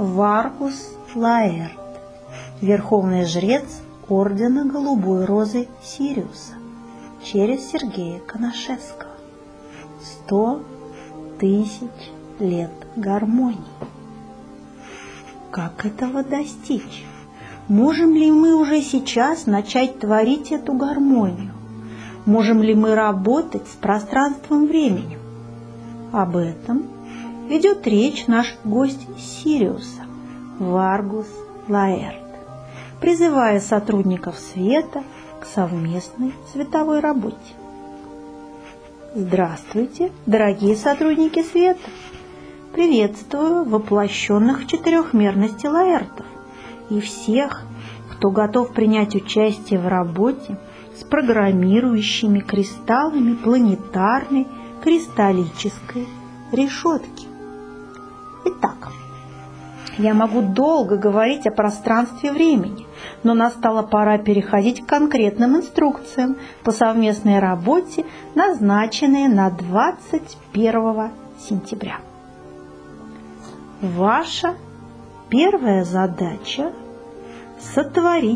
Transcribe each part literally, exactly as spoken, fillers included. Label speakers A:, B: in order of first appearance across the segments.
A: Варгус Лаэрт, верховный жрец ордена Голубой Розы Сириуса, через Сергея Коношевского. Сто тысяч лет гармонии. Как этого достичь? Можем ли мы уже сейчас начать творить эту гармонию? Можем ли мы работать с пространством-временем? Об этом ведет речь наш гость Сириуса, Варгус Лаэрт, призывая сотрудников света к совместной световой работе. Здравствуйте, дорогие сотрудники света! Приветствую воплощенных в четырехмерности Лаэртов и всех, кто готов принять участие в работе с программирующими кристаллами планетарной кристаллической решетки. Итак, я могу долго говорить о пространстве времени, но настала пора переходить к конкретным инструкциям по совместной работе, назначенной на двадцать первое сентября. Ваша первая задача – сотворить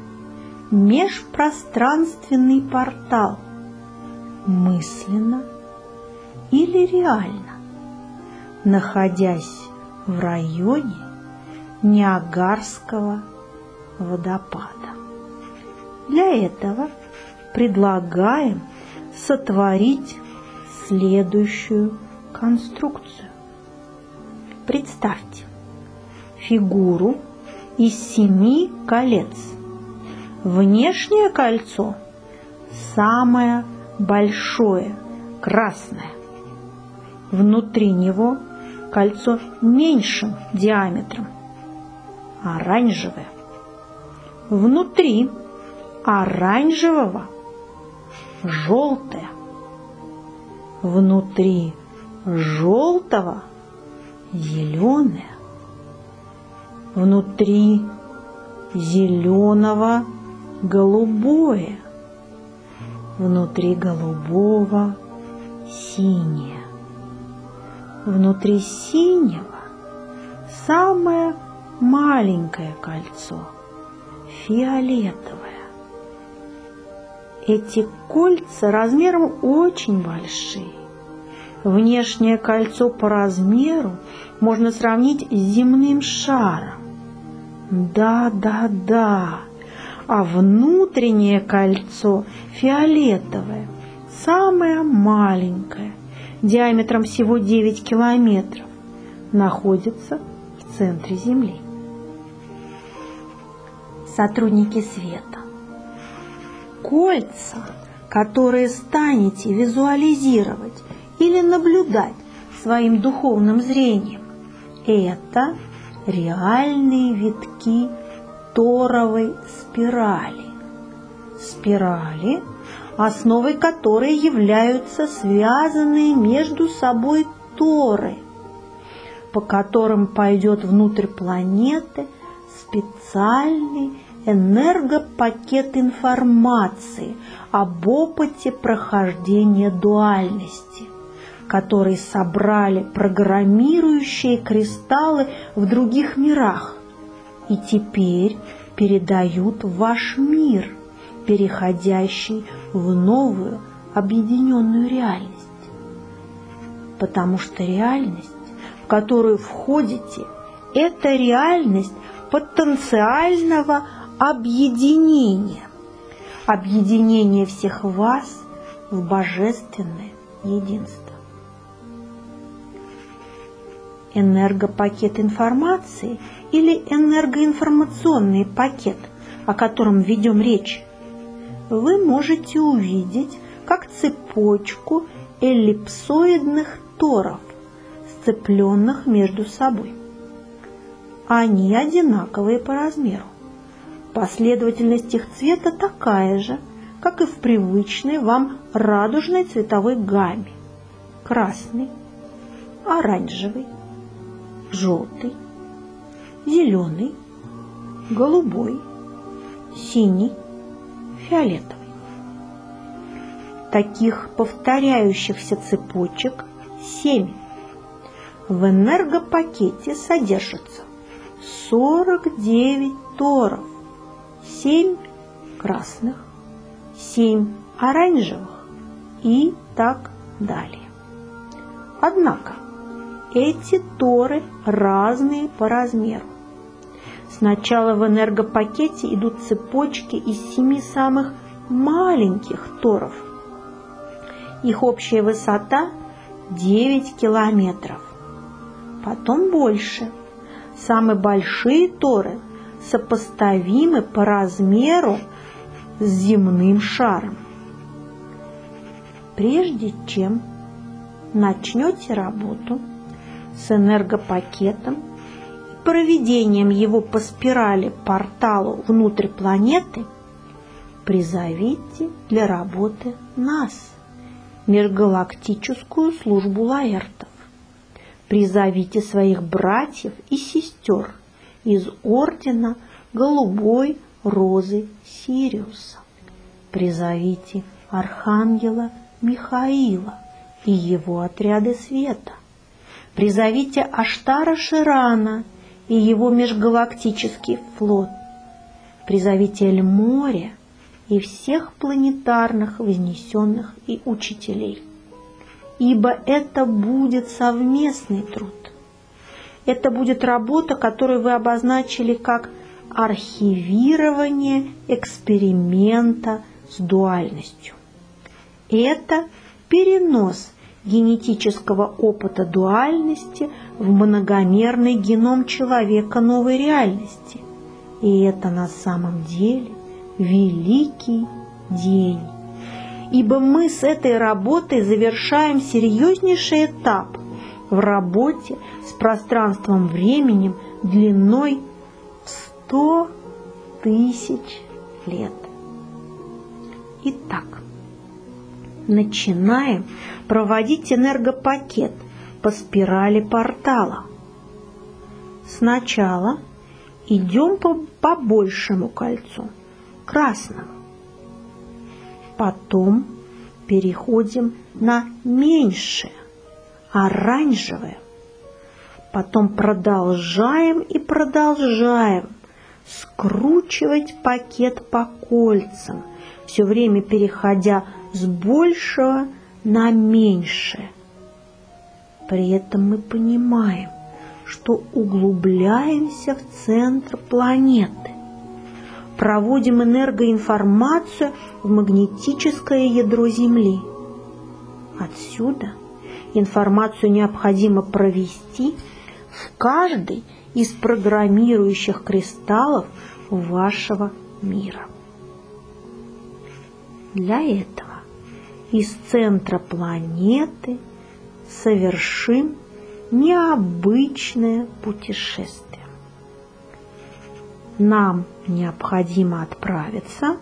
A: межпространственный портал мысленно или реально, находясь в районе Ниагарского водопада. Для этого предлагаем сотворить следующую конструкцию. Представьте фигуру из семи колец. Внешнее кольцо самое большое, красное. Внутри него кольцо меньшим диаметром, оранжевое. Внутри оранжевого желтое. Внутри желтого зеленое. Внутри зеленого голубое. Внутри голубого синее. Внутри синего самое маленькое кольцо, фиолетовое. Эти кольца размером очень большие. Внешнее кольцо по размеру можно сравнить с земным шаром. Да, да, да. А внутреннее кольцо фиолетовое, самое маленькое, диаметром всего девять километров, находится в центре Земли. Сотрудники света, кольца, которые станете визуализировать или наблюдать своим духовным зрением, это реальные витки торовой спирали. Спирали, основой которой являются связанные между собой торы, по которым пойдет внутрь планеты специальный энергопакет информации об опыте прохождения дуальности, который собрали программирующие кристаллы в других мирах и теперь передают в ваш мир, переходящий в новую объединенную реальность. Потому что реальность, в которую входите, это реальность потенциального объединения, объединение всех вас в божественное единство. Энергопакет информации или энергоинформационный пакет, о котором ведем речь, вы можете увидеть как цепочку эллипсоидных торов, сцепленных между собой. Они одинаковые по размеру. Последовательность их цвета такая же, как и в привычной вам радужной цветовой гамме: красный, оранжевый, желтый, зеленый, голубой, синий, фиолетовый. Таких повторяющихся цепочек семь. В энергопакете содержится сорок девять торов, семь красных, семь оранжевых и так далее. Однако эти торы разные по размеру. Сначала в энергопакете идут цепочки из семи самых маленьких торов. Их общая высота девять километров. Потом больше. Самые большие торы сопоставимы по размеру с земным шаром. Прежде чем начнете работу с энергопакетом и проведением его по спирали порталу внутрь планеты, призовите для работы нас, Межгалактическую службу Лаэртов. Призовите своих братьев и сестер из ордена Голубой Розы Сириуса. Призовите Архангела Михаила и его отряды света. Призовите Аштара Ширана и его межгалактический флот. Призовите Эль-Море и всех планетарных вознесенных и учителей. Ибо это будет совместный труд. Это будет работа, которую вы обозначили как архивирование эксперимента с дуальностью. Это перенос генетического опыта дуальности в многомерный геном человека новой реальности. И это на самом деле великий день. Ибо мы с этой работой завершаем серьезнейший этап в работе с пространством-временем длиной в сто тысяч лет. Итак, начинаем проводить энергопакет по спирали портала. Сначала идем по побольшему кольцу, красному. Потом переходим на меньшее, оранжевое. Потом продолжаем и продолжаем скручивать пакет по кольцам, все время переходя с большего на меньшее. При этом мы понимаем, что углубляемся в центр планеты. Проводим энергоинформацию в магнетическое ядро Земли. Отсюда информацию необходимо провести в каждый из программирующих кристаллов вашего мира. Для этого из центра планеты совершим необычное путешествие. Нам необходимо отправиться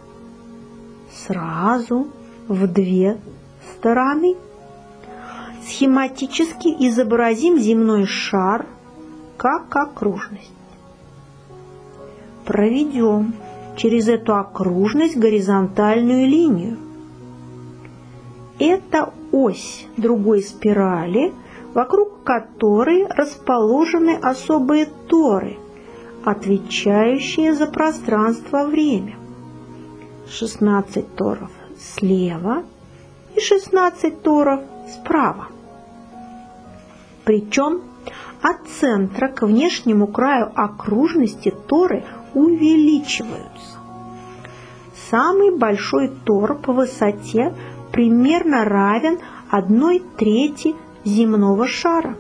A: сразу в две стороны. Схематически изобразим земной шар как окружность. Проведем через эту окружность горизонтальную линию. Это ось другой спирали, вокруг которой расположены особые торы, отвечающие за пространство-время. шестнадцать торов слева и шестнадцать торов справа. Причем от центра к внешнему краю окружности торы увеличиваются. Самый большой тор по высоте примерно равен одной трети земного шара.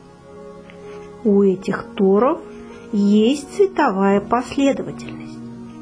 A: У этих торов есть цветовая последовательность.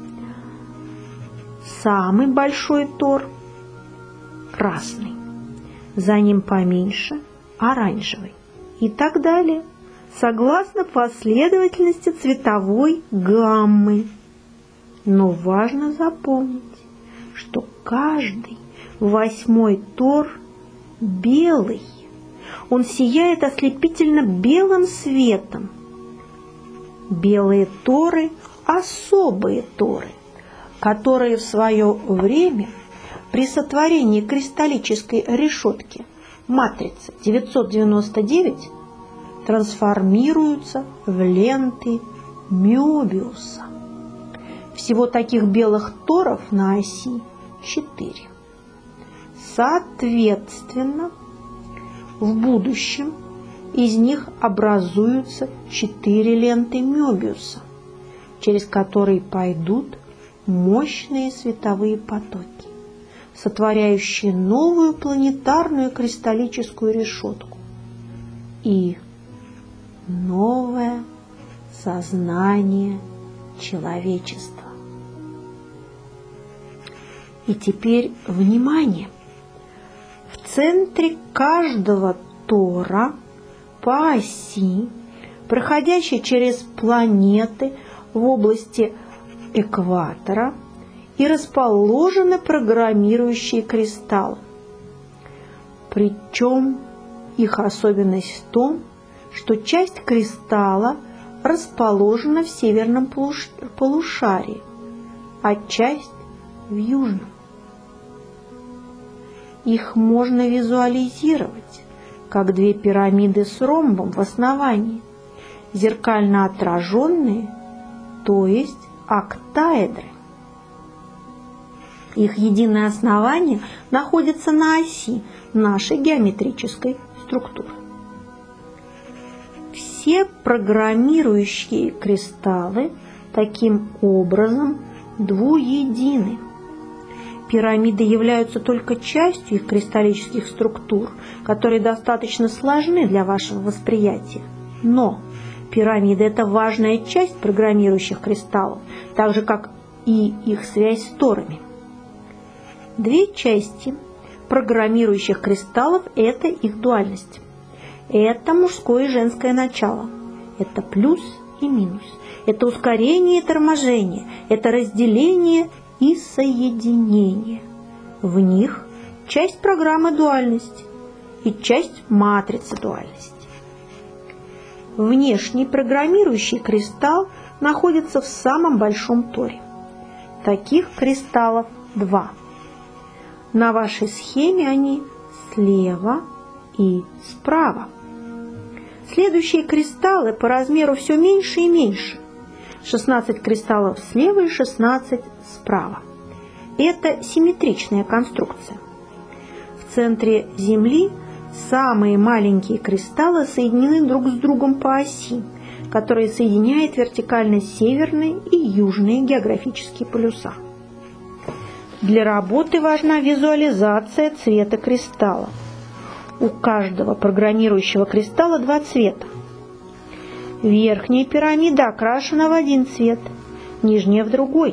A: Самый большой тор – красный, за ним поменьше – оранжевый и так далее, согласно последовательности цветовой гаммы. Но важно запомнить, что каждый восьмой тор белый. Он сияет ослепительно белым светом. Белые торы – особые торы, которые в свое время при сотворении кристаллической решетки матрицы девятьсот девяносто девять трансформируются в ленты Мёбиуса. Всего таких белых торов на оси четыре. Соответственно, в будущем из них образуются четыре ленты Мёбиуса, через которые пойдут мощные световые потоки, сотворяющие новую планетарную кристаллическую решетку и новое сознание человечества. И теперь внимание! В центре каждого тора по оси, проходящей через планеты в области экватора, и расположены программирующие кристаллы. Причем их особенность в том, что часть кристалла расположена в северном полушарии, а часть в южном. Их можно визуализировать как две пирамиды с ромбом в основании, зеркально отраженные, то есть октаэдры. Их единое основание находится на оси нашей геометрической структуры. Все программирующие кристаллы таким образом двуедины. Пирамиды являются только частью их кристаллических структур, которые достаточно сложны для вашего восприятия. Но пирамида – это важная часть программирующих кристаллов, так же, как и их связь с торами. Две части программирующих кристаллов – это их дуальность. Это мужское и женское начало. Это плюс и минус. Это ускорение и торможение. Это разделение и соединение. В них часть программы дуальности и часть матрицы дуальности. Внешний программирующий кристалл находится в самом большом торе. Таких кристаллов два. На вашей схеме они слева и справа. Следующие кристаллы по размеру все меньше и меньше. шестнадцать кристаллов слева и шестнадцать справа. Это симметричная конструкция. В центре Земли самые маленькие кристаллы соединены друг с другом по оси, которая соединяет вертикально северные и южные географические полюса. Для работы важна визуализация цвета кристалла. У каждого программирующего кристалла два цвета. Верхняя пирамида окрашена в один цвет, нижняя в другой.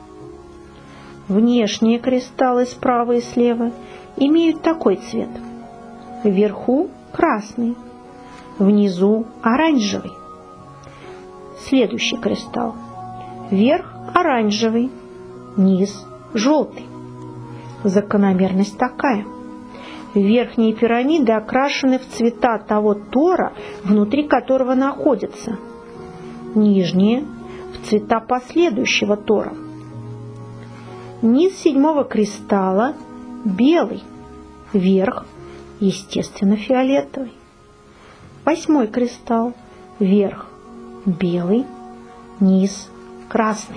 A: Внешние кристаллы справа и слева имеют такой цвет. Вверху красный, внизу оранжевый. Следующий кристалл. Верх оранжевый, низ желтый. Закономерность такая. Верхние пирамиды окрашены в цвета того тора, внутри которого находятся. Нижние – в цвета последующего тора. Низ седьмого кристалла белый, верх, естественно, фиолетовый. Восьмой кристалл, верх белый, низ красный.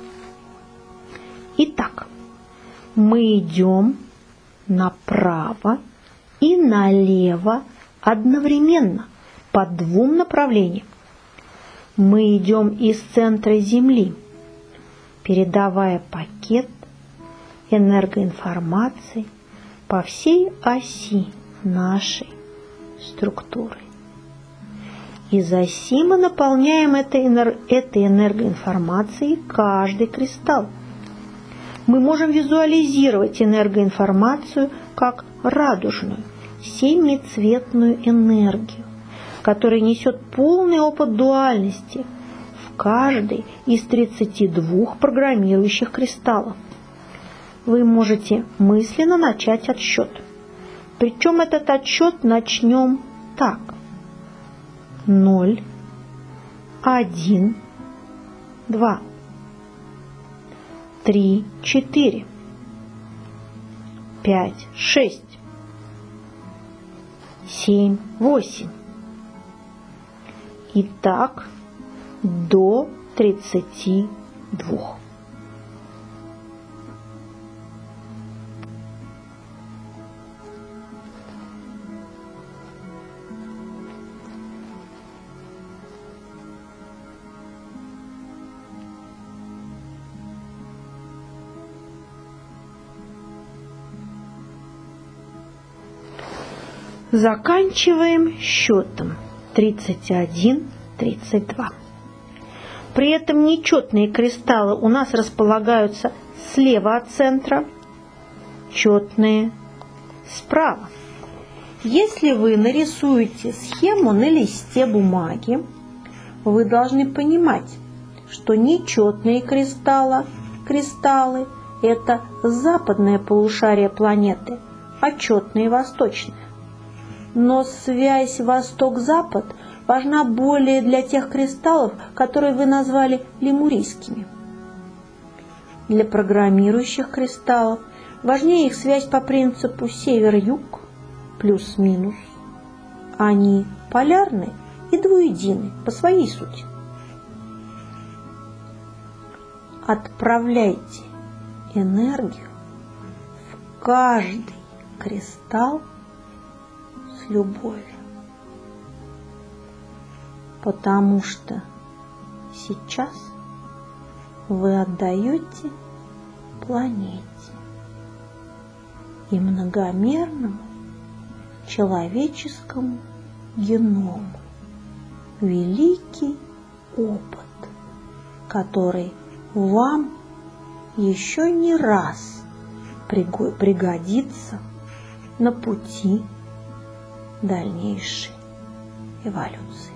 A: Итак, мы идем направо и налево одновременно по двум направлениям. Мы идем из центра Земли, передавая пакет энергоинформации по всей оси нашей структуры. Из оси мы наполняем этой, энер... этой энергоинформацией каждый кристалл. Мы можем визуализировать энергоинформацию как радужную, семицветную энергию, которая несет полный опыт дуальности в каждый из тридцати двух программирующих кристаллов. Вы можете мысленно начать отсчет. Причем этот отсчет начнем так. ноль, один, два, три, четыре, пять, шесть, семь, восемь. И так до тридцати двух. Заканчиваем счетом тридцать один, тридцать два. При этом нечетные кристаллы у нас располагаются слева от центра, четные справа. Если вы нарисуете схему на листе бумаги, вы должны понимать, что нечетные кристаллы, кристаллы – это западное полушарие планеты, а четные – восточное. Но связь восток-запад важна более для тех кристаллов, которые вы назвали лемурийскими. Для программирующих кристаллов важнее их связь по принципу север-юг плюс-минус. Они полярны и двуедины по своей сути. Отправляйте энергию в каждый кристалл с любовью, потому что сейчас вы отдаете планете и многомерному человеческому геному великий опыт, который вам еще не раз пригодится на пути дальнейшей эволюции.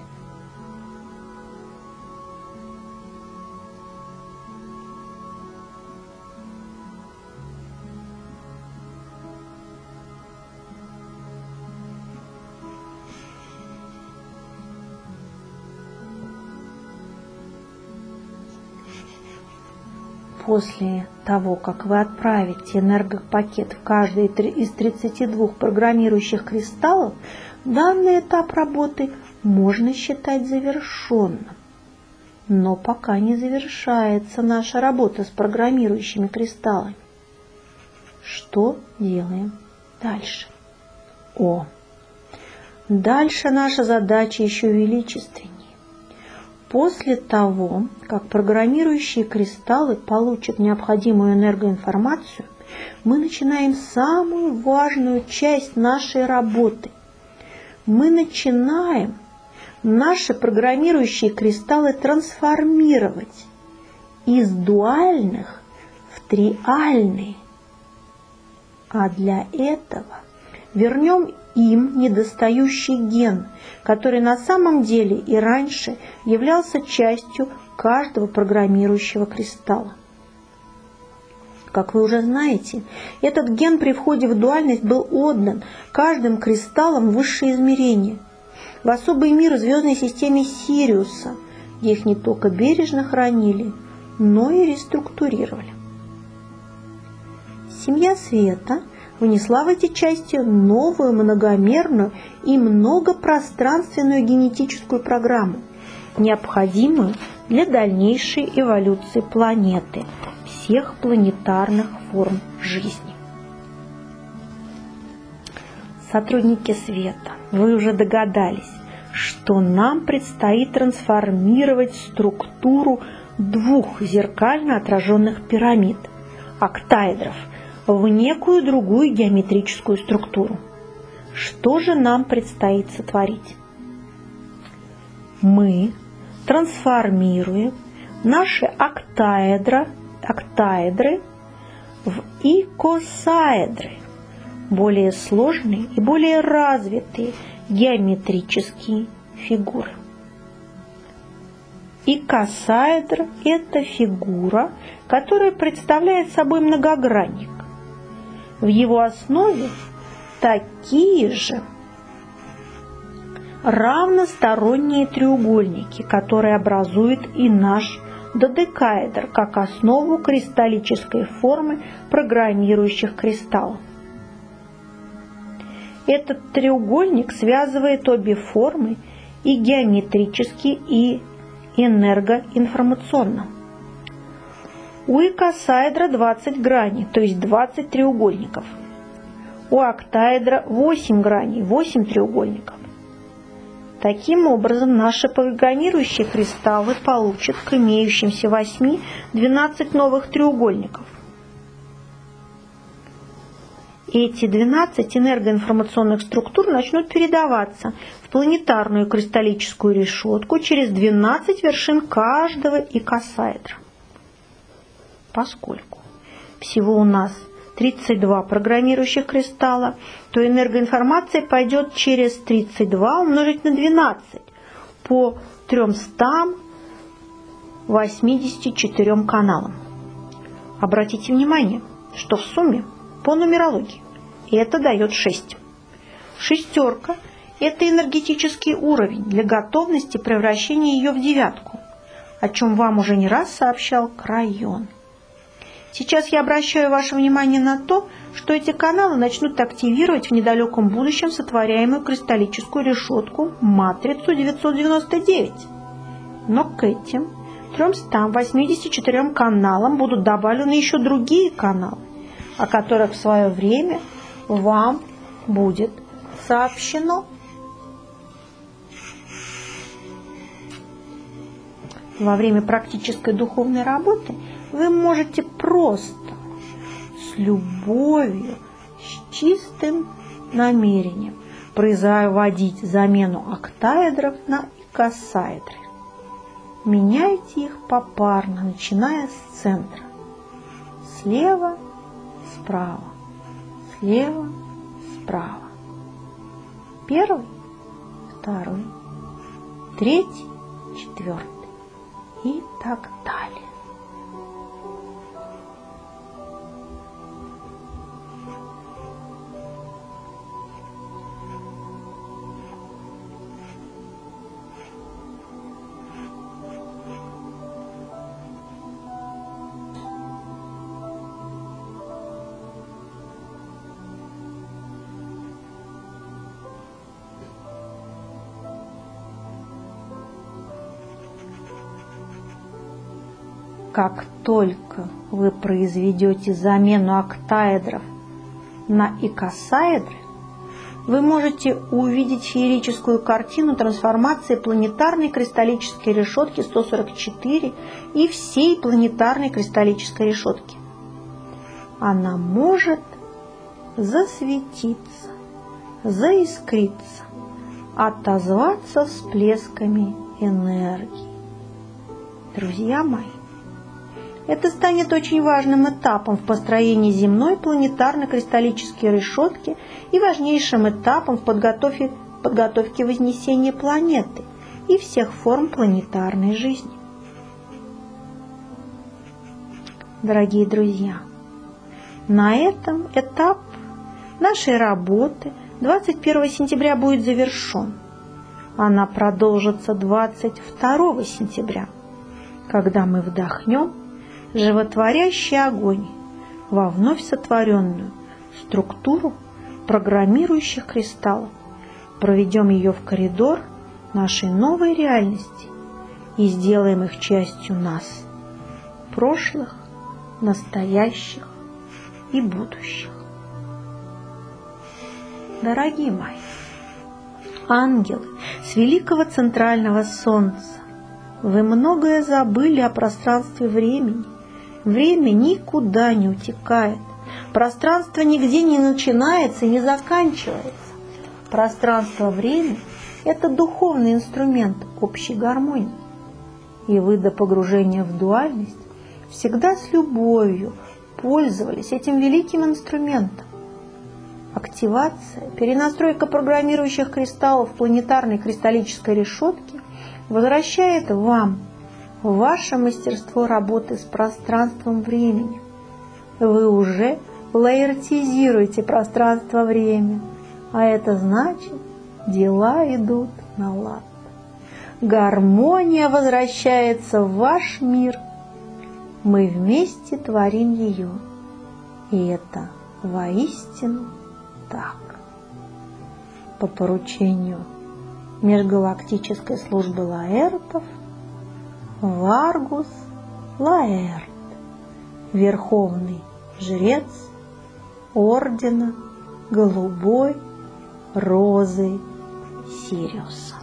A: После того, как вы отправите энергопакет в каждый из тридцати двух программирующих кристаллов, данный этап работы можно считать завершенным. Но пока не завершается наша работа с программирующими кристаллами. Что делаем дальше? О, дальше наша задача еще величественнее. После того, как программирующие кристаллы получат необходимую энергоинформацию, мы начинаем самую важную часть нашей работы. Мы начинаем наши программирующие кристаллы трансформировать из дуальных в триальные. А для этого вернем им недостающий ген, который на самом деле и раньше являлся частью каждого программирующего кристалла. Как вы уже знаете, этот ген при входе в дуальность был отдан каждым кристаллом в высшее измерение, в особый мир в звездной системе Сириуса, где их не только бережно хранили, но и реструктурировали. Семья Света внесла в эти части новую многомерную и многопространственную генетическую программу, необходимую для дальнейшей эволюции планеты, всех планетарных форм жизни. Сотрудники Света, вы уже догадались, что нам предстоит трансформировать структуру двух зеркально отраженных пирамид, октаэдров, в некую другую геометрическую структуру. Что же нам предстоит сотворить? Мы трансформируем наши октаэдра, октаэдры в икосаэдры, более сложные и более развитые геометрические фигуры. Икосаэдр – это фигура, которая представляет собой многогранник. В его основе такие же равносторонние треугольники, которые образуют и наш додекаэдр как основу кристаллической формы программирующих кристаллов. Этот треугольник связывает обе формы и геометрически, и энергоинформационном. У икосаэдра двадцать граней, то есть двадцать треугольников. У октаэдра восемь граней, восемь треугольников. Таким образом, наши пологонирующие кристаллы получат к имеющимся восьми двенадцать новых треугольников. Эти двенадцать энергоинформационных структур начнут передаваться в планетарную кристаллическую решетку через двенадцать вершин каждого икосаэдра. Поскольку всего у нас тридцать два программирующих кристалла, то энергоинформация пойдет через тридцать два умножить на двенадцать по тремстам восьмидесяти четырем каналам. Обратите внимание, что в сумме по нумерологии это дает шесть. Шестерка – это энергетический уровень для готовности превращения ее в девятку, о чем вам уже не раз сообщал Крайон. Сейчас я обращаю ваше внимание на то, что эти каналы начнут активировать в недалеком будущем сотворяемую кристаллическую решетку матрицу девятьсот девяносто девять. Но к этим тремстам восьмидесяти четырем каналам будут добавлены еще другие каналы, о которых в свое время вам будет сообщено. Во время практической духовной работы вы можете просто, с любовью, с чистым намерением производить замену октаэдров на икосаэдры. Меняйте их попарно, начиная с центра. Слева, справа, слева, справа. Первый, второй, третий, четвертый и так далее. Как только вы произведете замену октаэдров на икосаэдры, вы можете увидеть феерическую картину трансформации планетарной кристаллической решетки сто сорок четыре и всей планетарной кристаллической решетки. Она может засветиться, заискриться, отозваться всплесками энергии. Друзья мои, это станет очень важным этапом в построении земной планетарно-кристаллической решетки и важнейшим этапом в подготовке, подготовке вознесения планеты и всех форм планетарной жизни. Дорогие друзья, на этом этап нашей работы двадцать первого сентября будет завершен. Она продолжится двадцать второго сентября, когда мы вдохнем животворящий огонь во вновь сотворенную структуру программирующих кристаллов, проведем ее в коридор нашей новой реальности и сделаем их частью нас, прошлых, настоящих и будущих. Дорогие мои, ангелы с великого центрального солнца, вы многое забыли о пространстве времени. Время никуда не утекает. Пространство нигде не начинается и не заканчивается. Пространство-время – это духовный инструмент общей гармонии. И вы до погружения в дуальность всегда с любовью пользовались этим великим инструментом. Активация, перенастройка программирующих кристаллов планетарной кристаллической решетки возвращает вам ваше мастерство работы с пространством времени. Вы уже лаэртизируете пространство-время, а это значит, дела идут на лад. Гармония возвращается в ваш мир. Мы вместе творим ее. И это воистину так. По поручению Межгалактической службы лаэртов Варгус Лаэрт, верховный жрец ордена Голубой Розы Сириуса.